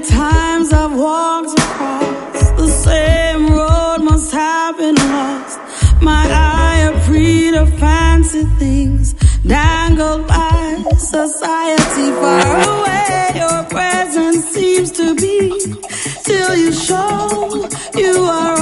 times I've walked across the same road must have been lost. My eye appeared to fancy things dangled by society. Far away your presence seems to be, till you show you are